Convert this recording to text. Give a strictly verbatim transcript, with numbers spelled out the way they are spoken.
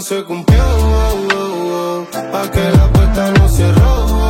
se cumplió, oh, oh, oh, pa' que la puerta no cerró.